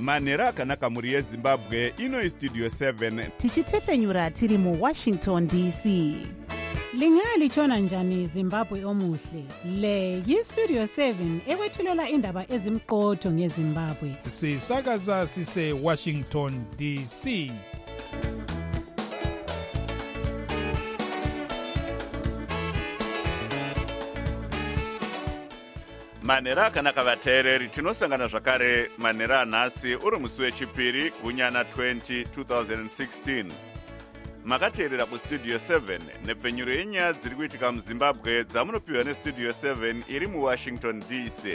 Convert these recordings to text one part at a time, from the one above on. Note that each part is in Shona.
manhero akanaka mhuri yezimbabwe. Ino istudio 7 tichitefenyura tiri muWashington DC. Lingalitshona njani Zimbabwe omuhle? Le yistudio 7 ekwethulela indaba ezimqotho ngeZimbabwe. Sisakaza sise Washington DC. manhero akanaka vateereri, tinosangana zvakare manhero anhasi uri musi wechipiri gunyana 2016. Makateerera kustudio 7 nepfenyuro yenyaya dziri kuitika muzimbabwe dzamunopiwa nestudio 7 iri muWashington DC.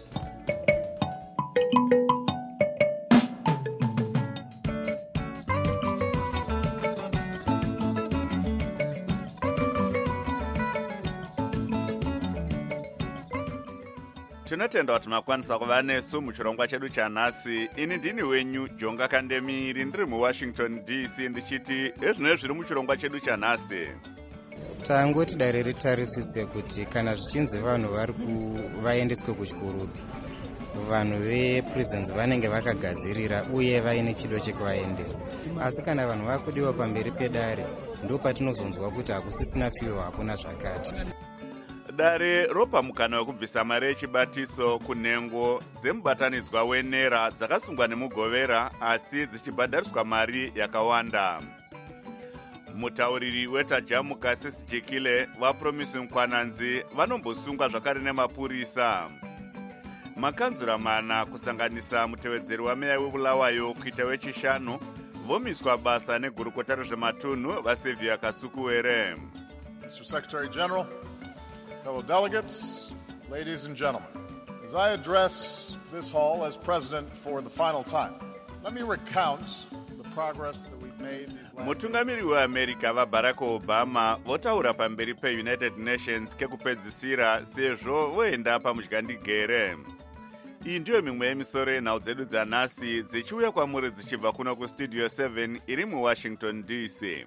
Tinotenda kuti makwanisa kuva nesu muchirongwa chedu chanhasi. Ini ndini wenyu Jonga Kandemiri, ndiri muWashington DC, ndichiti ezvino zviri muchirongwa chedu chanhasi. Tangoti dare ritarisise kuti kana zvichinzi vanhu vaendeswe kuchikurupi, vanhu veprisons vanenge vakagadzirira uye vaine chido chekuvaendesa. Asi kana vanhu vakudiwa pamberi pedare, ndo patinozonzwa kuti hakusisina fiwo, hakuna zvakati. Dare ropa mukana wekubvisa mari yechibatiso kunhengo dzemubatanidzwa wenera dzakasungwa nemugovera asi dzichibhadhariswa mari yakawanda. Mutauriri wetajamu Kasisi Jekile vaPromise Mkwananzi vanombosungwa zvakare nemapurisa. Makanzura mana kusanganisa mutevedzeri wameya weBulawayo kuita wechishanu vomiswa basa negurukota rezvematunhu vaSevia Kasukuwere. Mr. Secretary General, fellow delegates, ladies and gentlemen, as I address this hall as president for the final time, let me recount the progress that we've made these last Mutungamiri weAmerica vaBarack Obama votaura pamberi peUnited Nations kekupedzisira sezvo voenda pamudyandegere. Iyi ndiyo mimwe yemisoro yenhau dzedu dzanhasi dzichiuya kwamuri dzichibva kuno kustudio 7 iri muWashington DC.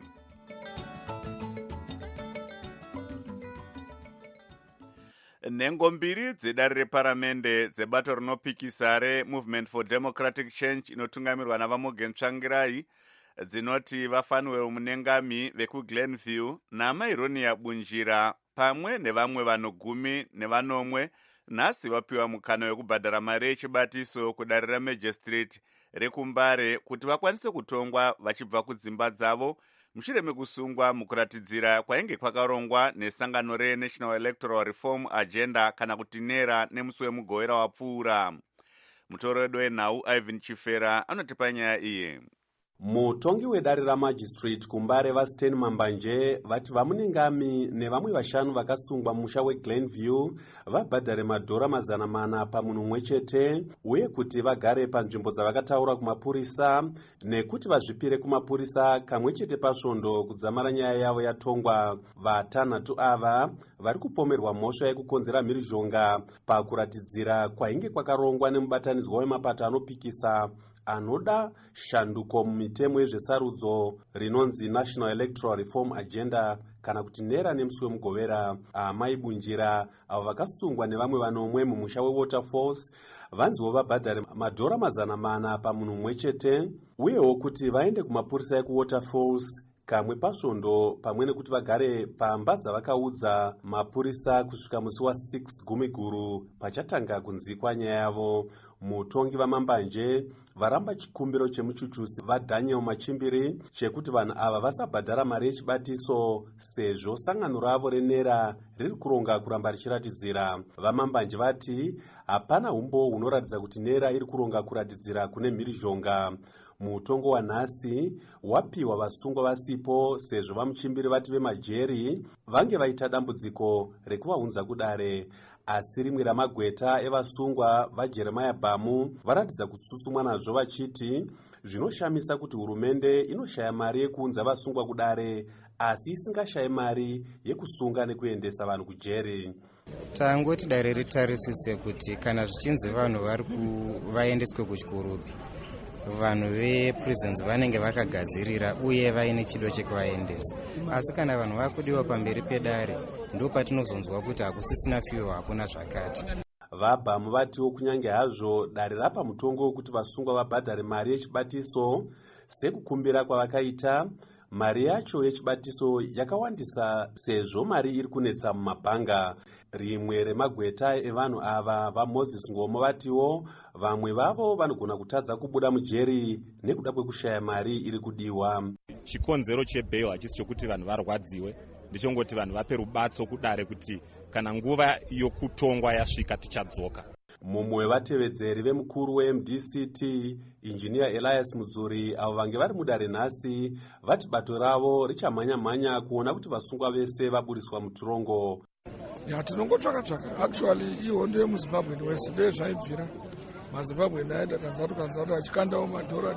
Nhengo mbiri dzedare reparamende dzebato rinopikisa reMovement for Democratic Change inotungamirwa navaMorgan Tsvangirai dzinoti vaFanuel Munengami vekuGlenview naMaironia Bunjira pamwe nevamwe vanhu 10 nhasi vapiwa mukana wekubhadhara mari yechibatiso kudare raMagistrate rekuMbare kuti vakwanise kutongwa vachibva kudzimba dzavo mushure mekusungwa mukuratidzira kwainge kwakarongwa nesangano reNational Electoral Reform Agenda kana kuti NERA nemusi wemugovera wapfuura. Mutoredo wenhau Ivan Chifera anotipa nyaya iyi. Mutongi wedare raMagistrate kuMbare vaStan Mambanje vati vaMunengami nevamwe vashanu vakasungwa musha weGlenview vabhadhare madhora 400 pamunhu mumwe chete uye kuti vagare panzvimbo dzavakataura kumapurisa nekuti vazvipire kumapurisa kamwe chete pasvondo kudzamara nyaya yavo yatongwa. Vatanhatu ava vari kupomerwa mhosva yekukonzera mhirizhonga pakuratidzira kwainge kwakarongwa nemubatanidzwa wemapato anopikisa anoda shanduko mumitemo yezvesarudzo rinonzi National Electoral Reform Agenda kana kuti NERA nemusi wemugovera. Amai Bunjira avo vakasungwa nevamwe vanomwe mumusha weWaterfalls vanziwo vabhadhare madhora 400 pamunhu mumwe chete uyewo kuti vaende kumapurisa ekuWaterfalls kamwe pasvondo pamwe nekuti vagare pamba dzavakaudza mapurisa kusvika musi wa6 Gumiguru pachatanga kunzikwa nyaya yavo. Mutongi vaMambanje varamba chikumbiro chemuchuchusi vaDaniel Machimbiri chekuti vanhu ava vasabhadhara mari yechibatiso sezvo sangano ravo reNERA riri kuronga kuramba richiratidzira. VaMambanje vati hapana umbo hunoratidza kuti NERA iri kuronga kuratidzira kune mhirizhonga. Mutongo wanhasi wapiwa vasungwa vasipo sezvo vaMuchimbiri vati vemajeri vange vaita dambudziko rekuvaunza kudare. Asi rimwe ramagweta evasungwa vaJeremiah Bamu varatidza kutsutsumwa nazvo vachiti zvinoshamisa kuti hurumende inoshaya mari yekuunza vasungwa kudare asi isingashayi mari yekusunga nekuendesa vanhu kujeri. Tangoti dare ritarisise kuti kana zvichinzi vanhu vaendeswe kuchikurupi, vanhu veprisons vanenge vakagadzirira uye vaine chido chekuvaendesa. Asi kana vanhu vakudiwa pamberi pedare, ndo patinozonzwa kuti hakusisina fiwo, hakuna zvakati. vabhamu vatiwo kunyange hazvo dare rapa mutongo wekuti vasungwa vabhadhare mari yechibatiso sekukumbira kwavakaita, mari yacho yechibatiso yakawandisa sezvo mari iri kunetsa mumabhanga. Rimwe remagweta evanhu ava vaMoses Ngomo vatiwo vamwe vavo vanogona kutadza kubuda mujeri nekuda kwekushaya mari iri kudiwa. Chikonzero chebheil hachisi chokuti vanhu varwadziwe, ndichongoti vanhu vape rubatso kudare kuti kana nguva yokutongwa yasvika tichadzoka. Mumwe wevatevedzeri vemukuru weMDCT injiniya Elias Mudzuri avo vange vari mudare nhasi vati bato ravo richamhanya-mhanya kuona kuti vasungwa vese vaburiswa mutorongo. Tinongotsvaka actually ihondo yemuZimbabwe wese ndezvaibvira maZimbabwe aida kanzatu achikandawo madhora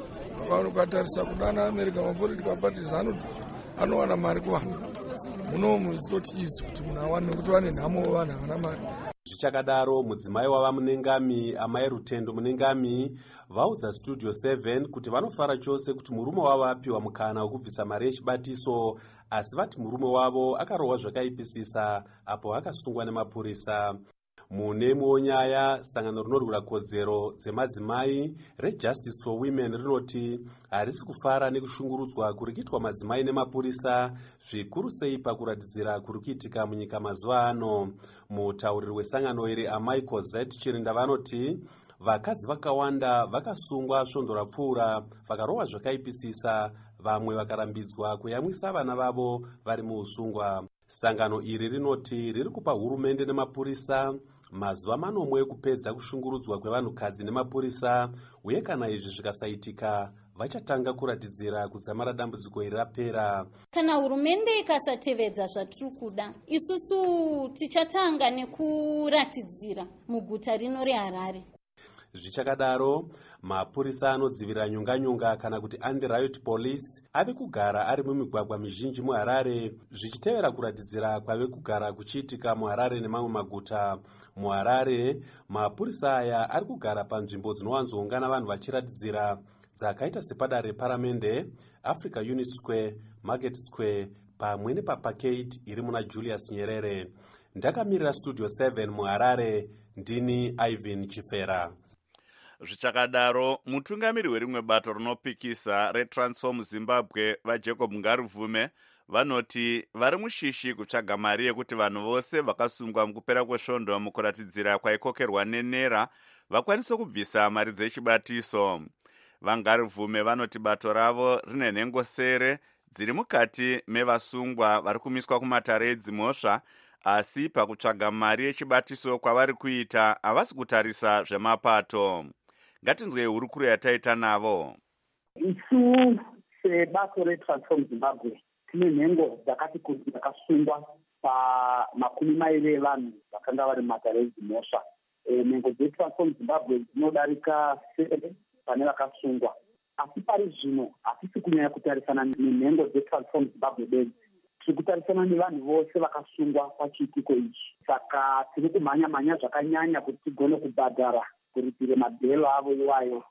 ukatarisa kudana America mapolitical parties anowana mari kuvanhu. Munomu it's not easy kuti munhu awane nekuti vane nhamo vanhu havana mari. Zvichakadaro mudzimai wava Munengami Amai Rutendo Munengami vaudza Studio 7 kuti vanofara chose kuti murume wavo apiwa mukana wekubvisa mari yechibatiso, asi vati murume wavo akarohwa zvakaipisisa apo akasungwa nemapurisa. Mune mwewo nyaya, sangano rinorwira kodzero dzemadzimai reJustice for Women rinoti harisi kufara nekushungurudzwa kuri kuitwa madzimai nemapurisa, zvikuru sei pakuratidzira kuri kuitika munyika mazuva ano. Mutauriri wesangano iri Amai Cosette Chirinda vanoti vakadzi vakawanda vakasungwa svondo rapfuura vakarohwa zvakaipisisa, vamwe vakarambidzwa kuyamwisa vana vavo vari muusungwa. Sangano iri rinoti riri kupa hurumende nemapurisa mazuva manomwe ekupedza kushungurudzwa kwevanhukadzi nemapurisa, uye kana izvi zvikasaitika vachatanga kuratidzira kudzamara dambudziko iri rapera. Kana hurumende ikasatevedza zvatiri kuda, isusu tichatanga nekuratidzira muguta rino reHarare. Zvichakadaro, mapurisa anodzivira nyonganyonga kana kuti anti-riot police ave kugara ari mumigwagwa mizhinji muHarare, zvichitevera kuratidzira kwave kugara kuchiitika muHarare nemamwe maguta. MuHarare, mapurisa aya ari kugara panzvimbo dzinowanzoungana vanhu vachiratidzira dzakaita sepadare reparamende, Africa Unit Square, Market Square pamwe nepaparkade iri muna Julius Nyerere. Ndakamirira Studio 7 muHarare, ndini Ivan Chifera. Zvichakadaro, mutungamiri werimwe bato rinopikisa reTransform Zimbabwe vaJacob Ngaruvume vanoti vari mushishi kutsvaga mari yekuti vanhu vose vakasungwa mukupera kwesvondo mukuratidzira kwaikokerwa nenera vakwanise kubvisa mari dzechibatiso. VaNgaruvume vanoti bato ravo rine nhengo sere dziri mukati mevasungwa vari kumiswa kumatare edzimhosva, asi pakutsvaga mari yechibatiso kwavari kuita havasi kutarisa zvemapato. Ngatinzwei hurukuro yataita navo. Isu sebato reTransform Zimbabwe tine nhengo dzakati kuti dzakasungwa pa20 evanhu vakanga vari mumatare edzimhosva. Nhengo dzeTransform Zimbabwe dzinodarika 7 pane vakasungwa, asi pari zvino hatisi kunyanya kutarisana nenhengo dzeTransform Zimbabwe bedzi, tiri kutarisana nevanhu vose vakasungwa pachiitiko ichi. Saka tiri kumhanya-mhanya zvakanyanya kuti tigone kubhadhara kuripire mabhelo avo iwayo.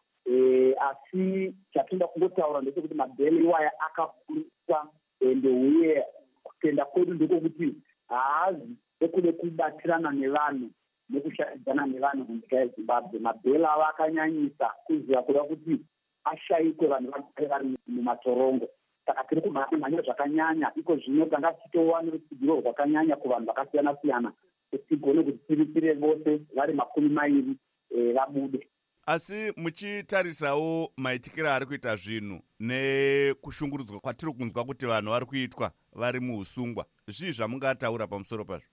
Asi chatoda kungotaura ndechekuti mabhelo iwayo akakurisa, ende uye kutenda kwedu ndekokuti haazi ekude kubatirana nevanhu nekushaidzana nevanhu munyika yeZimbabwe. Mabhelo avo akanyanyisa kuziva kuda kuti ashayikwe vanhu vagare vari mumatorongo. Saka tiri kumhanya zvakanyanya, iko zvino tanga tichitowana rutsigiro rwakanyanya kuvanhu vakasiyana-siyana kuti tigone kuti tiripire vose vari 20 vabude. Asi muchitarisawo maitikiro ari kuita zvinhu nekushungurudzwa kwatiri kunzwa kuti vanhu vari kuitwa vari muusungwa, zvii zvamungataura pamusoro pazvo?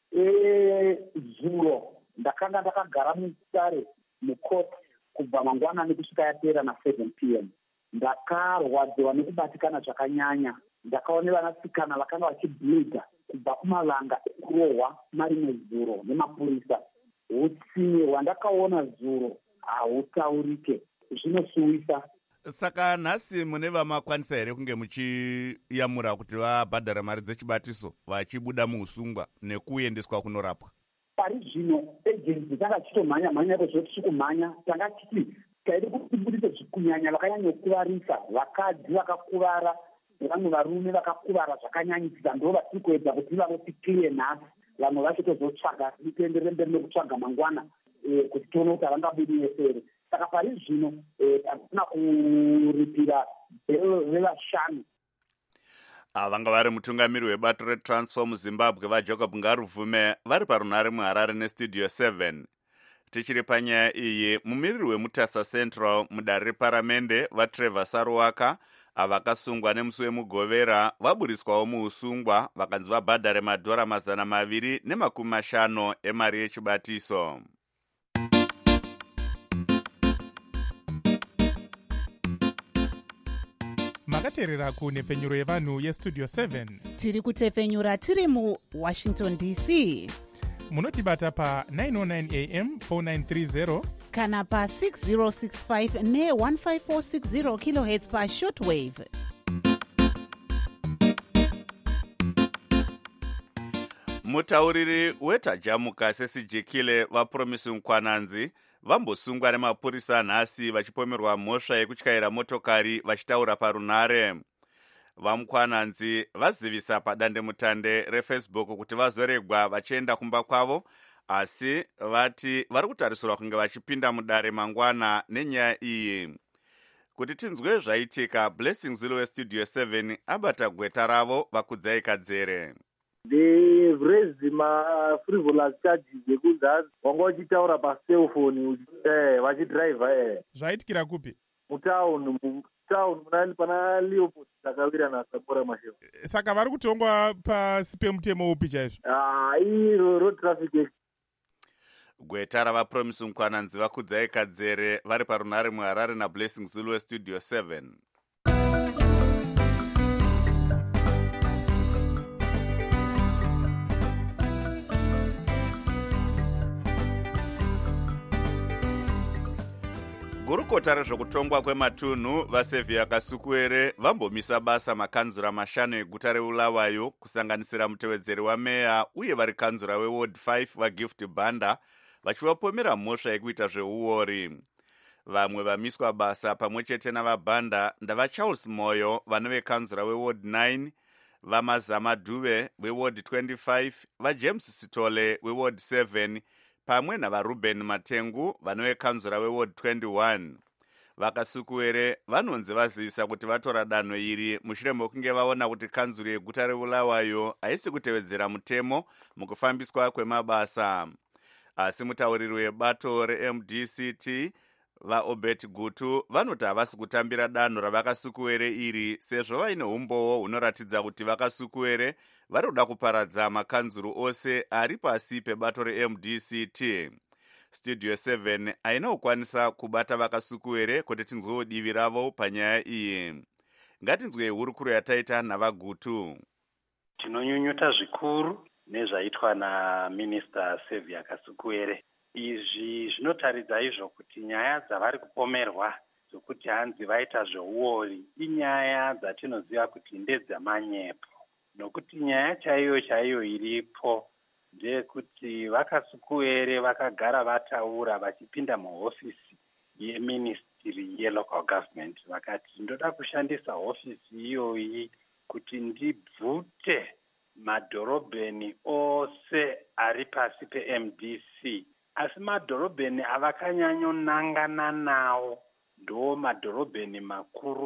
Zuro ndakanga ndakagara mutare mukoti kubva mangwanani kusvika yapera na7 p.m. Ndakarwadziwa nekubatikana zvakanyanya. Ndakaona vanasikana vakanga vachibhidha kubva kumalanga ekurohwa marimwe zuro nemapurisa. Utsinye hwandakaona zuro hautaurike, zvinosuwisa. Saka nhasi mune vamakwanisa here kunge muchiyamura kuti vabhadhara mari dzechibatiso vachibuda muusungwa nekuendeswa kunorapwa? Pari zvino ejensi tanga chitomhanya-mhanya kozvoti chikumhanya, tanga chiti taide kuti tibudise zvikunyanya vakanyanya kukuvarisa, vakadzi vakakuvara, vamwe varume vakakuvara zvakanyanyisisa, ndo vatiri kuedza kuti vavotipire nhasi. vamwe vachitozotsvaga dipendere mberi nekutsvaga mangwana kuti tione kuti havangabudi yesere. Saka pari zvino hakuna kuripira bhero revashanu. Vanga vari mutungamiri webato reTransform Zimbabwe vaJacob Ngaruvume vari parunhare muHarare neStudio 7. Tichiri panyaya iyi, mumiriri weMutasa Central mudare reparamende vaTrevor Saruwaka vakasungwa nemusi wemugovera vaburiswawo muusungwa vakanzi vabhadhare madhora 250 emari yechibatiso. makateerera kunhepfenyuro yevanhu yestudio 7. Tiri kutepfenyura tiri muWashington DC. Munotibata pa 909 AM 4930 kana pa 6065 ne 15460 kHz pa shortwave. Mutauriri wetajamuka sesijikile vaPromising Nkwananzi vambosungwa nemapurisa nhasi vachipomerwa mhosva yekutyaira motokari vachitaura parunhare. VaMkwananzi vazivisa padandemutande reFacebook kuti vazoregwa vachienda kumba kwavo, asi vati vari kutarisirwa kunge vachipinda mudare mangwana nenyaya iyi. Kuti tinzwe zvaitika, Blessing Zulu weStudio 7 abata gweta ravo vakudzai kadzere. They've raised frivolous charges ekuzasi wanga uchitaura pacellphone vachidriver zvaitikira kupi? Mutown munani pana Leopold takawira naSapora Masheva. Saka vari kutongwa pasi pemutemo upi chaizvo? Iro road traffic. Gweta ravaPromising Nkwananzi vakudzai kadzere vari parunhare muHarare naBlessing Zulu weStudio 7. Gurukota rezvokutongwa kwematunhu vaSevia Kasukuere vambomisa basa makanzura 5 eguta reBulawayo kusanganisira mutevedzeri wameya uye vari kanzura weWard 5 vaGift Banda vachivapomera mhosva yekuita zveuori. Vamwe vamiswa basa pamwe chete navaBanda ndavaCharles Moyo vanove kanzura weWard 9, vaMazama Dube weWard 25, vaJames Sitole weWard 7 pamwe navaRuben Matengu vanove kanzura weWard 21. VaKasukuere vanonzi vazivisa kuti vatora danho iri mushure mekunge vaona kuti kanzuro yeguta reBulawayo haisi kutevedzera mutemo mukufambiswa kwemabasa. Asi mutauriri webato reMDCT vaObert Gutu vanoti havasi kutambira danho ravakasukuere iri sezvo vaine umbowo hunoratidza kuti vakasukuere vari kuda kuparadza makanzuru ose ari pasi pebato reMDCT. Studio 7 haina kukwanisa kubata vakasukuere kuti tinzwewo divi ravo panyaya iyi. Ngatinzwe hurukuro yataita navaGutu. Tinonyunyuta zvikuru nezvaitwa naMinista Sevia Kasukuere. Izvi zvinotaridza izvo kuti nyaya dzavari kupomerwa dzokuti hanzi vaita zveuori inyaya dzatinoziva kuti ndedzamanyepo. Nokuti nyaya chaiyo iripo ndeyekuti VaKasukuere vakagara vataura vachipinda muhofisi yeministry yelocal government vakati ndoda kushandisa hofisi iyoyi kuti ndibvute madhorobheni ose ari pasi peMDC. Asi madhorobheni avakanyanyonangana nawo ndo madhorobheni makuru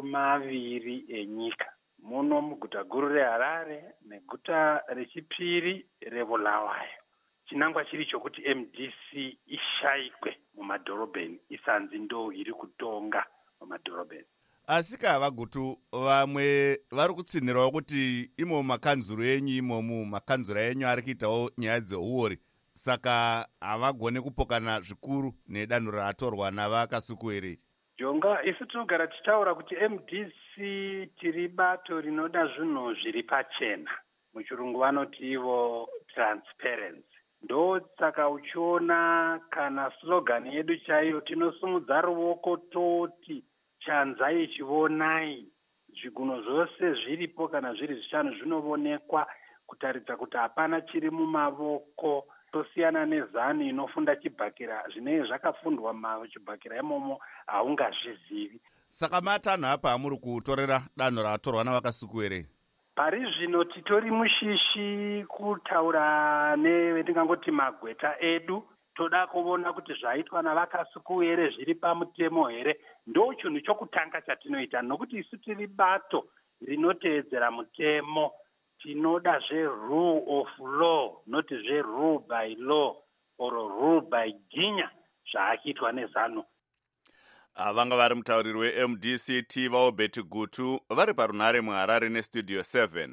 2 enyika. Muno muguta guru reHarare neguta rechipiri reBulawayo. Chinangwa chiri chokuti MDC ishayikwe mumadhorobheni, isanzi ndo iri kutonga mumadhorobheni. Asika havaGutu vamwe vari kutsinhirawo kuti imo makanzuro enyu imomu makanzura enyu ari kuitawo nyaya dzeuori. Saka havagone kupokana zvikuru nedanho ratorwa navaKasukuere. Jonga, isu tinogara tichitaura kuti MDC tiri bato rinoda zvinhu zviri pachena. Muchirungu vanoti ivo transparency. Ndo saka uchiona kana slogan yedu chaiyo tinosumudza ruoko toti chanzai chivonai. Zviguno zvose zviripo kana zviri 5 zvinoonekwa kutaridza kuti hapana chiri mumavoko. Tosiyana nezani inofunda chibhakira zvinenge zvakafundwa chibhakira imomo haungazvizivi. Saka matanho apa amuri kutorera danho ratorwa navaKasukuere. pari zvino titori mushishi kutaura nevetingangoti magweta edu. Toda kuona kuti zvaitwa navakasuku here zviri pamutemo here. Ndo chinhu chokutanga chatinoita, nokuti isu tiri bato rinoteedzera mutemo. Tinoda rule of law, not rule by law or rule by ginya zvaakiitwa neZANU. Vanga vari mutauriri weMDCT vaObert Gutu vari parunhare muHarare neStudio 7.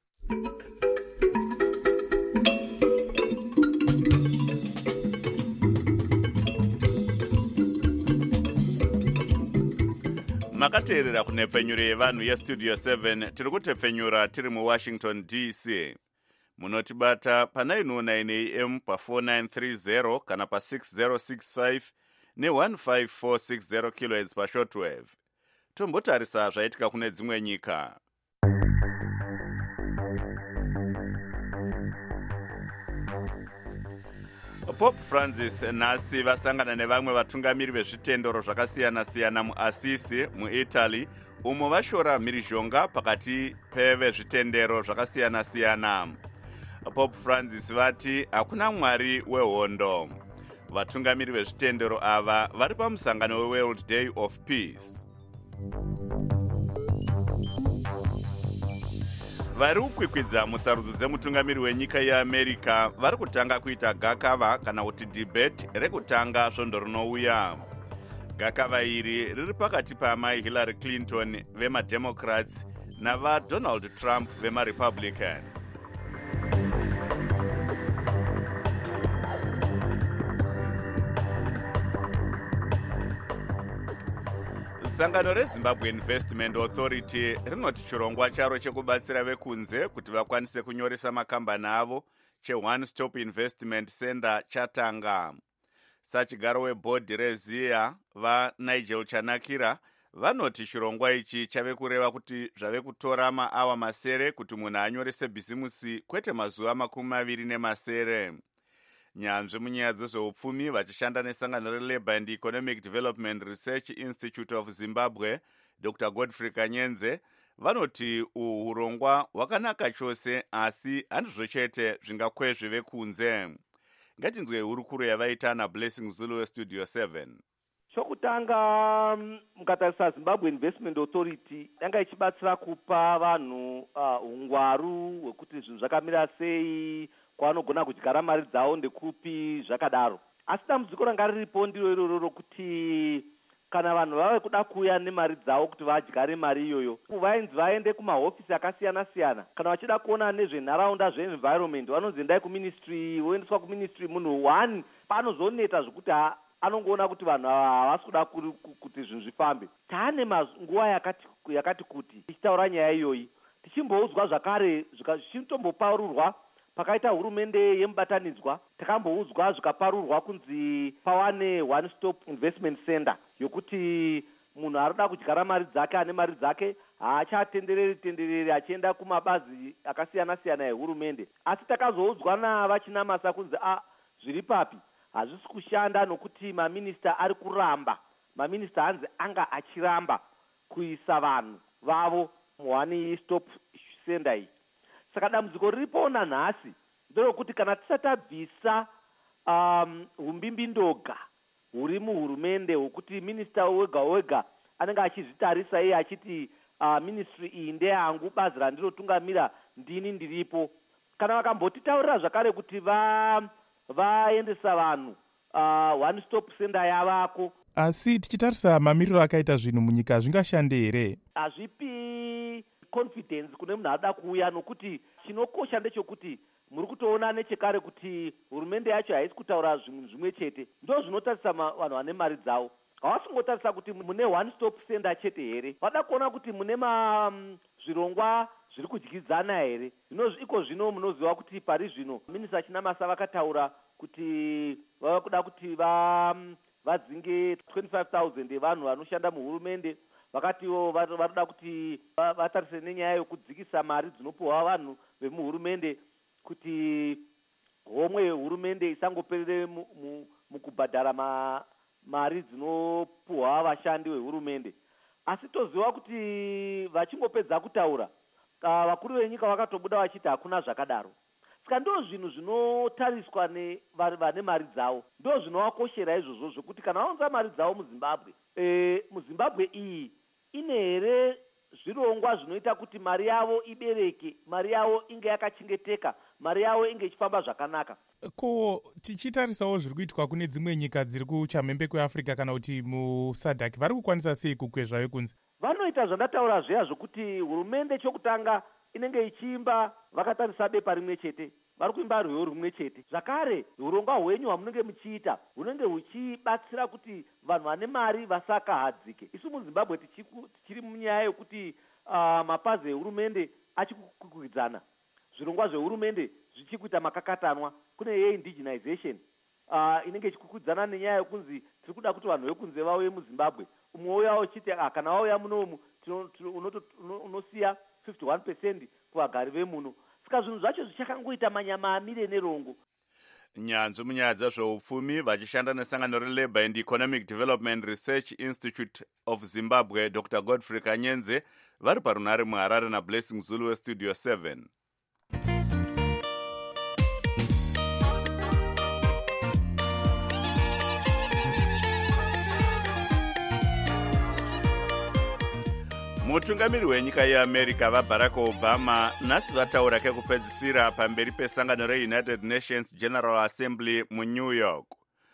Makateerera kunhepfenyuro yevanhu yeStudio 7. Tiri kutepfenyura tiri muWashington DC. Munotibata pa909 AM pa4930 kana pa6065 ne15460 kHz pashortwave. Tombotarisa zvaitika kune dzimwe nyika. Pope Francis nhasi vasangana nevamwe vatungamiri vezvitendero zvakasiyana-siyana muAssisi muItaly, umo vashora mhirizhonga pakati pevezvitendero zvakasiyana-siyana. Pope Francis vati hakuna mwari wehondo. Vatungamiri vezvitendero ava vari pamusangano weWorld Day of Peace. Vari kukwikwidza musarudzo dzemutungamiri wenyika yeAmerica vari kutanga kuita gakava kana kuti debate rekutanga svondo rinouya. Gakava iri riri pakati paamai Hillary Clinton vemaDemocrats navaDonald Trump vemaRepublican. Sangano reZimbabwe Investment Authority rinoti chirongwa charo chekubatsira vekunze kuti vakwanise kunyoresa makambani avo cheOne Stop Investment Center chatanga. Sachigaro webhodhi reZIA vaNigel Chanakira vanoti chirongwa ichi chave kureva kuti zvave kutora maawa masere kuti munhu anyorese bhizimusi kwete mazuva 20 Nyanzvi munyaya dzezveupfumi vachishanda nesangano reLabour and Economic Development Research Institute of Zimbabwe, Dr. Godfrey Kanyenze, vanoti urongwa hwakanaka chose asi handizvo chete zvingakwezve vekunze. Ngatinzwe hurukuro yavaita naBlessing Zulu weStudio 7. Chokutanga mukatarisa Zimbabwe Investment Authority yanga ichibatsira kupa vanhu ungwaru hwekuti zvinhu zvakamira sei, kwavanogona kudyara mari dzavo ndekupi zvakadaro. Asi dambudziko ranga riripo ndiro iroro rokuti kana vanhu vave kuda kuuya nemari dzavo kuti vadyare mari iyoyo, vainzi vaende kumahofisi akasiyana-siyana. Kana vachida kuona nezvenharaunda zveenvironment vanonzi endai kuministry, voendeswa kuministry. Munhu one panozoneta zvokuti anongoona kuti vanhu havasi kuda kuti zvinhu zvifambe. Taane nguva yakati kuti tichitaura nyaya iyoyi, tichimboudzwa zvakare zvichitomboparurwa pakaita hurumende yemubatanidzwa. Takamboudzwa zvikaparurwa kunzi pawane One Stop Investment Center yokuti munhu arida kudyara mari dzake ane mari dzake haachatendereri achienda kumabazi akasiyana-siyana ehurumende. Asi takazoudzwa navachinamasa kunzi zviri papi hazvisi kushanda nokuti maminista ari kuramba. Maminista hanzi anga achiramba kuisa vanhu vavo muOne Stop Center iyi. Saka dambudziko riripo nanhasi nderokuti kana tisati tabvisa umbimbindoga huri muhurumende hwokuti minista wega anenge achizvitarisa iye achiti ministry iyi ndeyangu, bazi randinotungamira ndini ndiripo. Kana vakambotitaurira zvakare kuti vaendesa vanhu One Stop Center yavako. Asi tichitarisa mamiriro akaita zvinhu munyika zvingashande here? Hazvipi confidence kune munhu ada kuuya, nokuti chinokosha ndechekuti muri kutoona nechekare kuti hurumende yacho haisi kutaura zvinhu zvimwe chete. Ndo zvinotarisa vanhu vane mari dzavo. Havasingotarisa kuti mune One Stop Center chete here, vada kuona kuti mune zvirongwa zviri kudyidzana here. Iko zvino munoziva kuti pari zvino minista Chinamasa vakataura kuti vava kuda kuti vadzinge 25,000 yevanhu vanoshanda muhurumende. Vakatiwo varikuda kuti vatarise nenyaya yokudzikisa mari dzinopuhwa vanhu vemuhurumende, kuti homwe hurumende isangoperere mukubhadhara mari dzinopuhwa vashandi vehurumende. Asi toziva kuti vachingopedza kutaura vakuru venyika vakatobuda vachiti hakuna zvakadaro. Saka ndo zvinhu zvinotariswa nevane mari dzavo, ndo zvinovakoshera izvozvo zvokuti kana vaunza mari dzavo muzimbabwe iyi ine here zvirongwa zvinoita kuti mari yavo ibereke, mari yavo inge yakachengeteka, mari yavo inge ichifamba zvakanaka. Ko tichitarisawo zviri kuitwa kune dzimwe nyika dziri kuchamhembe kweAfrica kana kuti musadhaki, vari kukwanisa sei kukwezva vekunze? Vanoita zvandataura zviya zvokuti hurumende chokutanga inenge ichiimba vakatarisa bepa rimwe chete, vari kuimba rwiyo rumwe chete. Zvakare urongwa hwenyu hwamunenge muchiita hunenge huchibatsira kuti vanhu vane mari vasakahadzike. Isu muZimbabwe tichiri munyaya yokuti mapazi ehurumende achikukwikwidzana, zvirongwa zvehurumende zvichikuita makakatanwa. Kune ye-indigenization inenge ichikukwikwidzana nenyaya yokunzi tiri kuda kuti vanhu vekunze vauye muZimbabwe. Umwe uya uchiti kana vauya munomu unosiya 51% kuvagari vemuno. Saka zvinhu zvacho zvichakangoita manyama amire nerongo. Nyanzvi munyaya dzezveupfumi vachishanda nesangano reLabour and Economic Development Research Institute of Zimbabwe, Dr. Godfrey Kanyenze, vari parunare muHarare naBlessing Zulu weStudio 7. Mutungamiri wenyika yeAmerica vaBarack Obama nhasi vataura kekupedzisira pamberi pesangano reUnited Nations General Assembly muNew York.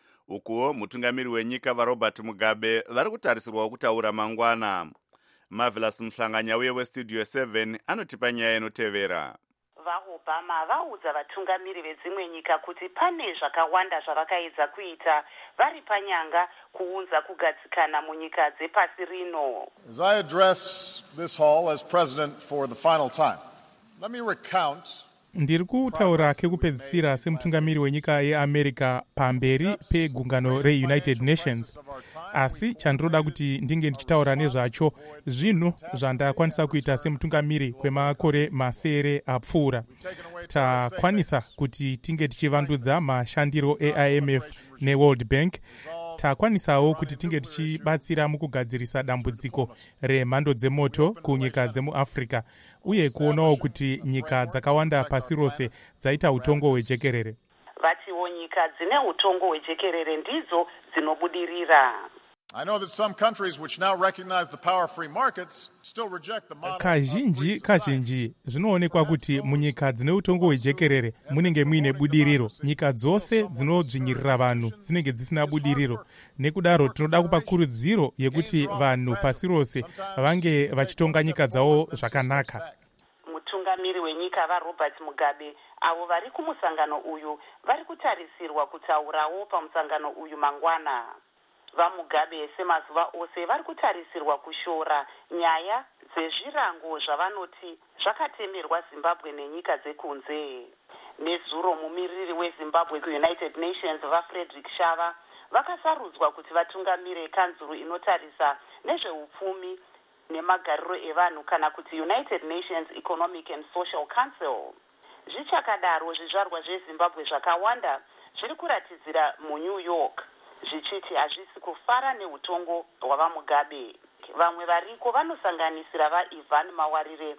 Ukuwo mutungamiri wenyika vaRobert Mugabe vari kutarisirwawo kutaura mangwana. Marvelous Mhlanganya uye weStudio 7 anotipa nyaya inotevera. VaObama vaudza vatungamiri vedzimwe nyika kuti pane zvakawanda zvavakaedza kuita vari panyanga kuunza kugadzikana munyika dzepasi rino. As I address this hall as president for the final time, let me recount ndiri kutaura kekupedzisira semutungamiri wenyika yeAmerica pamberi pegungano reUnited Nations, asi chandinoda kuti ndinge ndichitaura nezvacho zvinhu zvandakwanisa kuita semutungamiri kwemakore masere apfuura. Takwanisa kuti tinge tichivandudza mashandiro eIMF neWorld Bank. Takwanisawo kuti tinge tichibatsira mukugadzirisa dambudziko remhando dzemoto kunyika dzemuAfrica, uye kuonawo kuti nyika dzakawanda pasi rose dzaita utongo hwejekerere. Vatiwo nyika dzine utongo hwejekerere ndidzo dzinobudirira. I know that some countries which now recognize the power of free markets still reject the model. Kazhinji zvinoonekwa kuti munyika dzine utongo hwejekerere munenge muine budiriro. Nyika dzose dzinodzvinyirira vanhu dzinenge dzisina budiriro. Nekudaro tinoda kupa kurudziro yekuti vanhu pasi rose vange vachitonga nyika dzavo zvakanaka. Mutungamiri wenyika vaRobert Mugabe avo vari kumusangano uyu vari kutarisirwa kutaurawo pamusangano uyu mangwana. VaMugabe semazuva ose vari kutarisirwa kushora nyaya dzezvirango zvavanoti zvakatemerwa Zimbabwe nenyika dzekunze. Nezuro mumiriri weZimbabwe kuUnited Nations vaFrederick Shava vakasarudzwa kuti vatungamire kanzuru inotarisa nezveupfumi nemagariro evanhu kana kuti United Nations Economic and Social Council. Zvichakadaro zvizvarwa zveZimbabwe zvakawanda zviri kuratidzira muNew York zvichiti hazvisi kufara neutongo hwavaMugabe. Vamwe variko vanosanganisira vaIvan Mawarire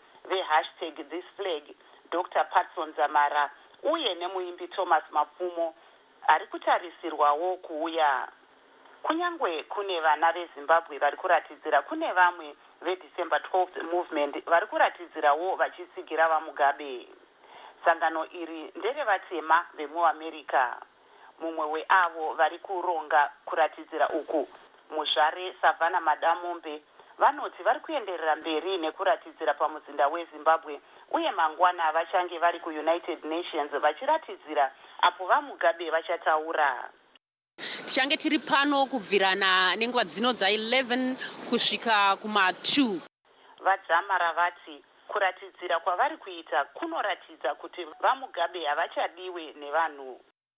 #ThisFlag, Dr. Patson Zamara uye nemuimbi Thomas Mapfumo ari kutarisirwawo kuuya. Kunyangwe kune vana veZimbabwe vari kuratidzira, kune vamwe veDecember 12th movement vari kuratidzirawo vachisigira vaMugabe. Sangano iri nderevatema vemuAmerica. Mumwe weavo vari kuronga kuratidzira uku, muzvare Savannah Madamombe, vanoti vari kuenderera mberi nekuratidzira pamuzinda weZimbabwe uye mangwana vachange vari kuUnited Nations vachiratidzira apo vaMugabe vachataura. Tichange tiri pano kubvirana nenguva dzino dza11 kusvika kuma2. Vadzamara vati kuratidzira kwavari kuita kunoratidza kuti vaMugabe havachadiwe nevanhu.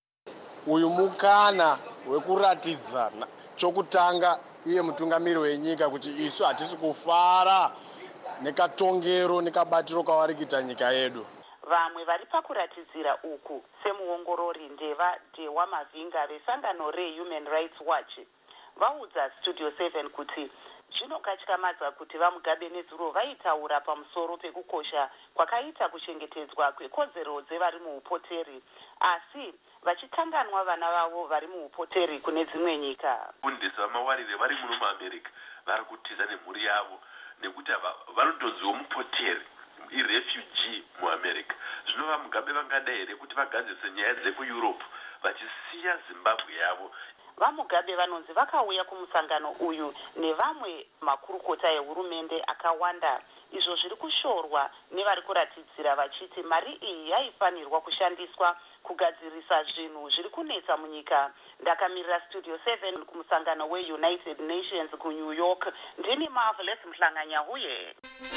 Uyu mukana wekuratidza chokutanga iye mutungamiri wenyika kuti isu hatisi kufara nekatongero nekabatiro kavari kuita nyika yedu. Vamwe vari pakuratidzira uku semuongorori ndeva Dewa Mavinga vesangano reHuman Rights Watch vaudza Studio 7 kuti zvinokatyamadza kuti vamugabe nezuro vaitaura pamusoro pekukosha kwakaita kuchengetedzwa kwekodzero dzevari muupoteri, asi vachikanganwa vana vavo vari muupoteri kune dzimwe nyika. Fundisi vamawarire vari muno muamerica vari kutiza nemhuri yavo nekuti vanodonziwo mupoteri irefugee muamerica. Zvino vamugabe vangada here kuti vagadzise nyaya dzekueurope vachisiya zimbabwe yavo? Vamugabe vanonzi vakauya kumusangano uyu nevamwe makurukota ehurumende akawanda, izvo zviri kushorwa nevari kuratidzira vachiti mari iyi yaifanirwa kushandiswa kugadzirisa zvinhu zviri kunetsa munyika. Ndakamirira Studio 7 kumusangano weUnited Nations kuNew York. Ndini Marvelous Mhlanganyahuye.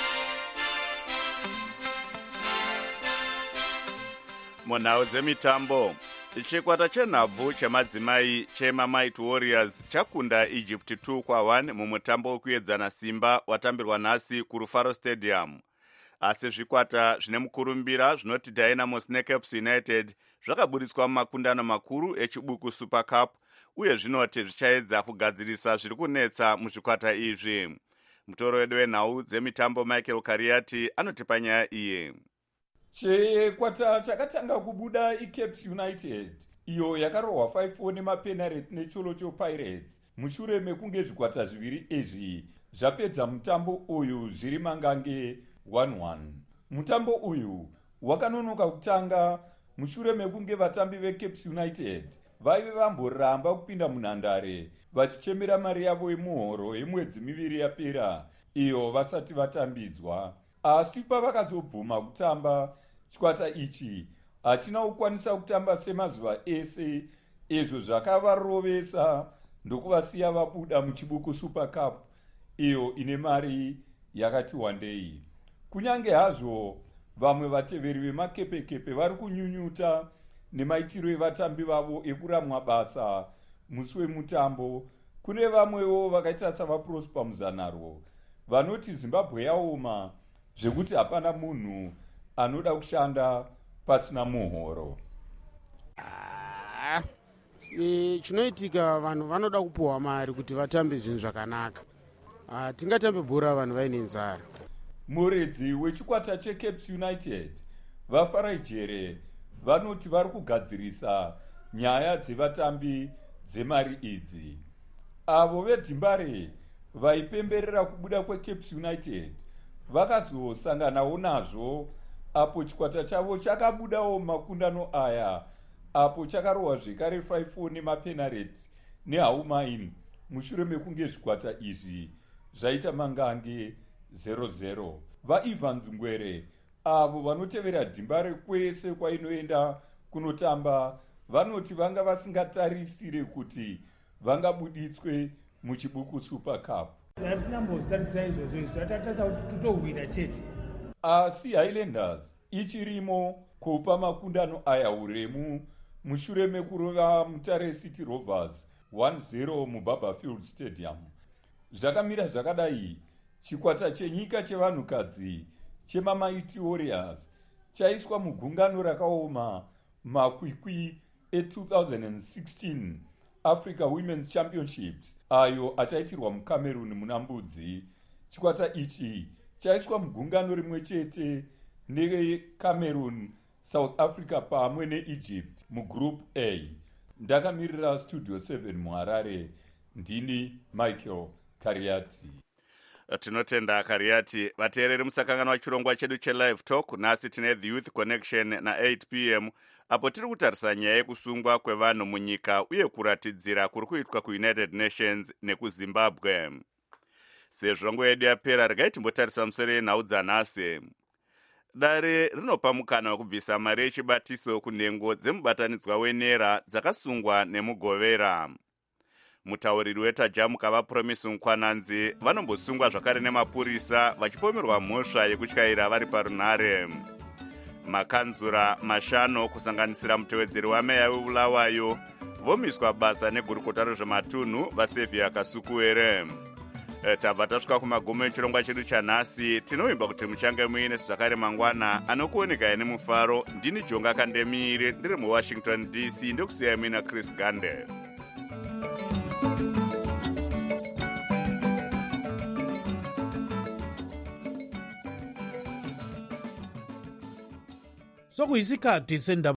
Munhau dzemitambo, chikwata chenhabvu chemadzimai chemaMighty Warriors chakunda Egypt 2-1 mumutambo wekuedzana simba watambirwa nhasi kuRufaro Stadium. Asi zvikwata zvine mukurumbira zvinoti Dynamos neCaps United zvakaburitswa mumakundano makuru echibuku Super Cup, uye zvinoti zvichaedza kugadzirisa zviri kunetsa muzvikwata izvi. Mutoro wedu wenhau dzemitambo Michael Kariati anotipa nyaya iye. Chikwata chakatanga kubuda iCaps United, iyo yakarohwa 5-4 nemapenalty neCholocho Pirates, mushure mekunge zvikwata zviviri izvi zvapedza mutambo uyu zviri mangange 1-1. Mutambo uyu wakanonoka kutanga mushure mekunge vatambi veCaps United vaive vamboramba kupinda munhandare vachichemera mari yavo yemuhoro yemwedzi miviri yapera iyo vasati vatambidzwa. Asi pavakazobvuma kutamba, chikwata ichi hachina kukwanisa kutamba semazuva ese, izvo zvakavarovesa ndokuvasiya vabuda muchibuku Super Cup iyo ine mari yakati wandei. Kunyange hazvo vamwe vateveri vemakepekepe vari kunyunyuta nemaitiro evatambi vavo ekuramwa basa musi wemutambo, kune vamwewo vakaita savaProsper Muzanaro vanoti Zimbabwe yaoma zvekuti hapana munhu anoda kushanda pasina muhoro. Chinoitika vanhu vanoda kupuwa mari kuti vatambe zvinhu zvakanaka. Tingatambe bhora vanhu vaine nzara. Muredzi wechikwata cheCaps United vaFarai Jere vanoti vari kugadzirisa nyaya dzevatambi dzemari idzi. Avo vedhimbare vaipemberera kubuda kweCaps United vakazosanganawo nazvo apo chikwata chavo chakabudawo makundano aya, apo chakarohwa zvekare 5-4 nemapenalty neHaumain mushure mekunge zvikwata izvi zvaita mangange 0-0. VaIvan Zungwere avo vanotevera dhimbare kwese kwainoenda kunotamba vanoti vanga vasingatarisire kuti vangabuditswe muchibuku Super Cup. Hatinambotarisira izvozvo izvi, tatarisa kuti totowina chete. Asi Highlanders ichirimo kupa makundano aya uremu mushure mekurova Mutare City Rovers 1-0 muBarberfield Stadium. Zvakamira zvakadai, chikwata chenyika chevanhukadzi chemaMighty Warriors chaiswa mugungano rakaoma makwikwi e2016 Africa Women's Championships ayo achaitirwa muCameroon muna Mbudzi. Chikwata ichi chaiswa mugungano rimwe chete neCameroon, South Africa pamwe neEgypt mugroup A. Ndakamirira Studio 7 muHarare, ndini Michael Kariati. Tinotenda Kariati. Vateereri musakanganwa chirongwa chedu cheLive Talk. Nhasi tine The Youth Connection na 8 p.m. apo tiri kutarisa nyaya yekusungwa kwevanhu munyika uye kuratidzira kuri kuitwa kuUnited Nations nekuZimbabwe. Sezvo nguva yedu yapera, regai timbotarisa musoro yenhau dzanhasi. Dare rinopa mukana wekubvisa mari yechibatiso kunhengo dzemubatanidzwa wenera dzakasungwa nemugovera. Mutauriri weTajamuka vaPromise Nkwananzi vanombosungwa zvakare nemapurisa vachipomerwa mhosva yekutyaira vari parunhare. Makanzura mashanu kusanganisira mutevedzeri wameya weBulawayo vomiswa basa negurukota rezvematunhu vaSevia Kasukuwere. Tabva tasvika kumagumo echirongwa chedu chanhasi. Tinovimba kuti muchange muine zvakare mangwana anokuonekai nemufaro. Ndini Jonga Kandemire ndiri muWashington DC ndokusiyai muina Chris Gande. sokuyisikhathi sendaba